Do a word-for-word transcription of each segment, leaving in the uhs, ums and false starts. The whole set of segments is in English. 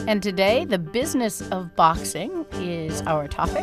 And today, the business of boxing is our topic.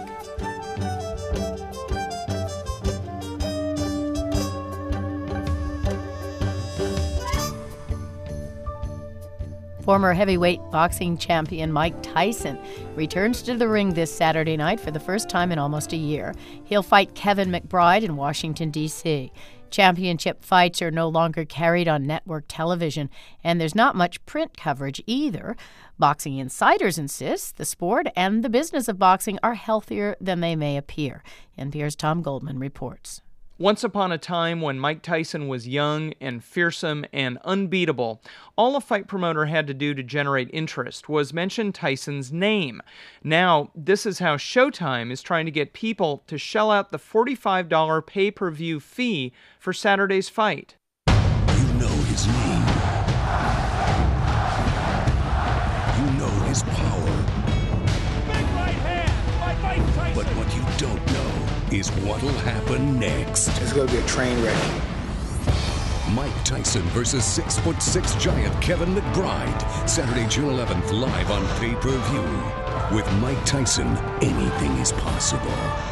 Former heavyweight boxing champion Mike Tyson returns to the ring this Saturday night for the first time in almost a year. He'll fight Kevin McBride in Washington, D C Championship fights are no longer carried on network television, and there's not much print coverage either. Boxing insiders insist the sport and the business of boxing are healthier than they may appear. N P R's Tom Goldman reports. Once upon a time when Mike Tyson was young and fearsome and unbeatable, all a fight promoter had to do to generate interest was mention Tyson's name. Now, this is how Showtime is trying to get people to shell out the forty-five dollars pay-per-view fee for Saturday's fight. You know his name. You know his power. Big right hand by Mike Tyson. But what you don't know is what'll happen next. It's going to be a train wreck. Mike Tyson versus six foot six giant Kevin McBride. Saturday, June eleventh, live on pay-per-view. With Mike Tyson, anything is possible.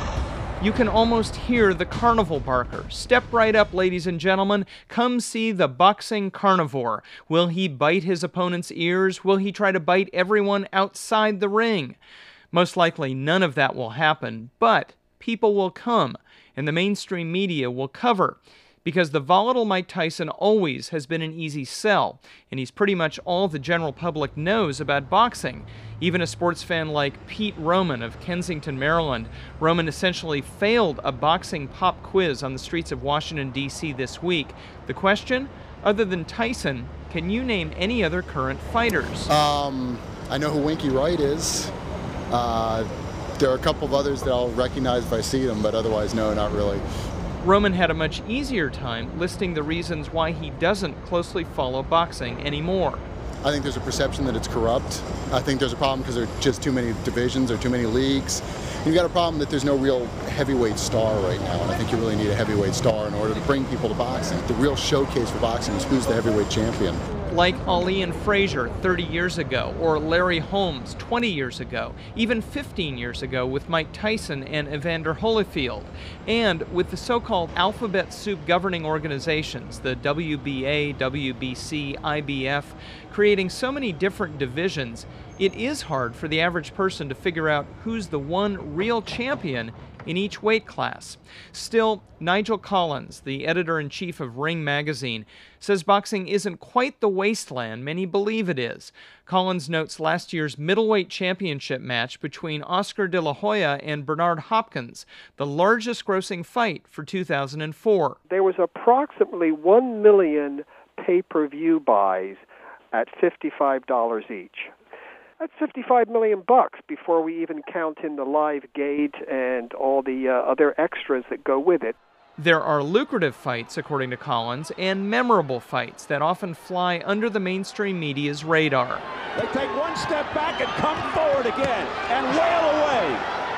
You can almost hear the carnival barker. Step right up, ladies and gentlemen. Come see the boxing carnivore. Will he bite his opponent's ears? Will he try to bite everyone outside the ring? Most likely none of that will happen, but people will come, and the mainstream media will cover, because the volatile Mike Tyson always has been an easy sell, and he's pretty much all the general public knows about boxing. Even a sports fan like Pete Roman of Kensington, Maryland. Roman essentially failed a boxing pop quiz on the streets of Washington, D C this week. The question? Other than Tyson, can you name any other current fighters? Um, I know who Winky Wright is. Uh... There are a couple of others that I'll recognize if I see them, but otherwise, no, not really. Roman had a much easier time listing the reasons why he doesn't closely follow boxing anymore. I think there's a perception that it's corrupt. I think there's a problem because there are just too many divisions or too many leagues. You've got a problem that there's no real heavyweight star right now, and I think you really need a heavyweight star in order to bring people to boxing. The real showcase for boxing is who's the heavyweight champion. Like Ali and Frazier thirty years ago, or Larry Holmes twenty years ago, even fifteen years ago with Mike Tyson and Evander Holyfield, and with the so-called alphabet soup governing organizations, the W B A, W B C, I B F, creating so many different divisions, it is hard for the average person to figure out who's the one real champion in each weight class. Still, Nigel Collins, the editor-in-chief of Ring magazine, says boxing isn't quite the wasteland many believe it is. Collins notes last year's middleweight championship match between Oscar De La Hoya and Bernard Hopkins, the largest grossing fight for two thousand four. There was approximately one million pay-per-view buys at fifty-five dollars each. That's fifty-five million bucks before we even count in the live gate and all the uh, other extras that go with it. There are lucrative fights, according to Collins, and memorable fights that often fly under the mainstream media's radar. They take one step back and come forward again and wail away.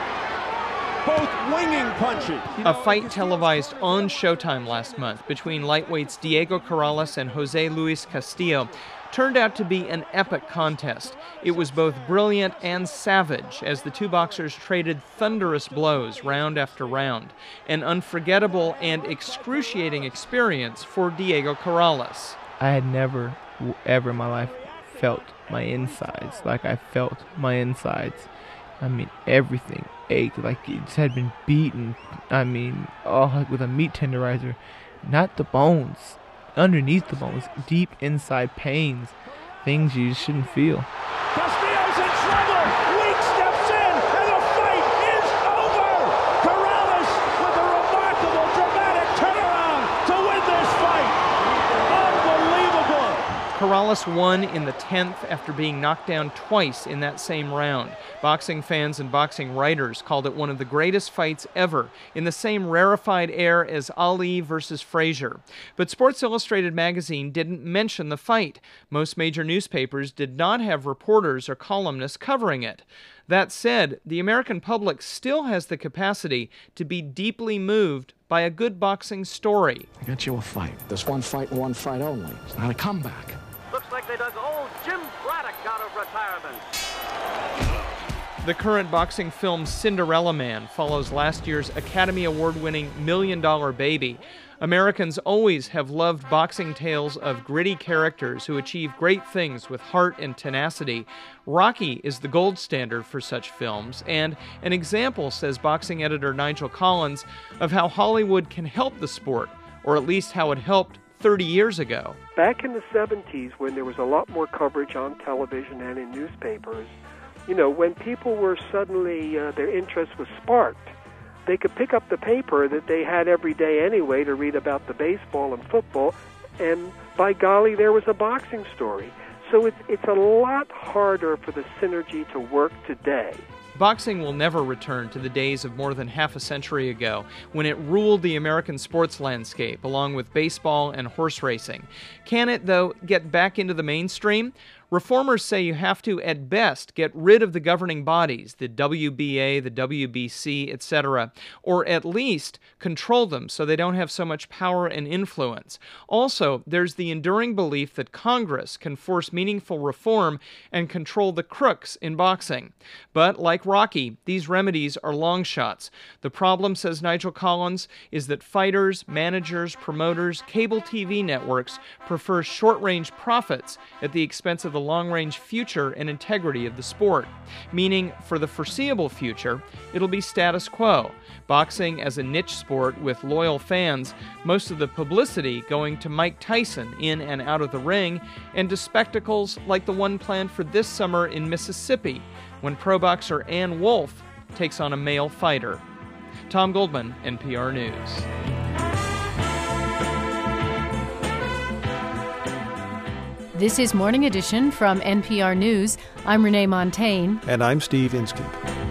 Both winging punches. A fight televised on Showtime last month between lightweights Diego Corrales and Jose Luis Castillo turned out to be an epic contest. It was both brilliant and savage as the two boxers traded thunderous blows round after round. An unforgettable and excruciating experience for Diego Corrales. I had never, ever in my life felt my insides like I felt my insides. I mean, everything ached like it just had been beaten. I mean, oh, like with a meat tenderizer. Not the bones. Underneath the bones, deep inside pains, things you shouldn't feel. Castillo's in trouble. Weeks steps in, and the fight is over. Corrales with a remarkable, dramatic turnaround to win this fight. Unbelievable. Corrales won in the tenth after being knocked down twice in that same round. Boxing fans and boxing writers called it one of the greatest fights ever, in the same rarefied air as Ali versus Frazier. But Sports Illustrated magazine didn't mention the fight. Most major newspapers did not have reporters or columnists covering it. That said, the American public still has the capacity to be deeply moved by a good boxing story. I got you a fight. There's one fight and one fight only. It's not a comeback. Looks like they dug old Jim Braddock out. out of retirement. The current boxing film Cinderella Man follows last year's Academy Award-winning Million Dollar Baby. Americans always have loved boxing tales of gritty characters who achieve great things with heart and tenacity. Rocky is the gold standard for such films, and an example, says boxing editor Nigel Collins, of how Hollywood can help the sport, or at least how it helped thirty years ago. Back in the seventies, when there was a lot more coverage on television and in newspapers, you know, when people were suddenly, uh, their interest was sparked, they could pick up the paper that they had every day anyway to read about the baseball and football, and by golly, there was a boxing story. So it's, it's a lot harder for the synergy to work today. Boxing will never return to the days of more than half a century ago, when it ruled the American sports landscape, along with baseball and horse racing. Can it, though, get back into the mainstream? Reformers say you have to, at best, get rid of the governing bodies, the W B A, the W B C, et cetera, or at least control them so they don't have so much power and influence. Also, there's the enduring belief that Congress can force meaningful reform and control the crooks in boxing. But, like Rocky, these remedies are long shots. The problem, says Nigel Collins, is that fighters, managers, promoters, cable T V networks prefer short-range profits at the expense of the long-range future and integrity of the sport. Meaning, for the foreseeable future, it'll be status quo. Boxing as a niche sport with loyal fans, most of the publicity going to Mike Tyson in and out of the ring, and to spectacles like the one planned for this summer in Mississippi, when pro boxer Ann Wolfe takes on a male fighter. Tom Goldman, N P R News. This is Morning Edition from N P R News. I'm Renee Montagne. And I'm Steve Inskeep.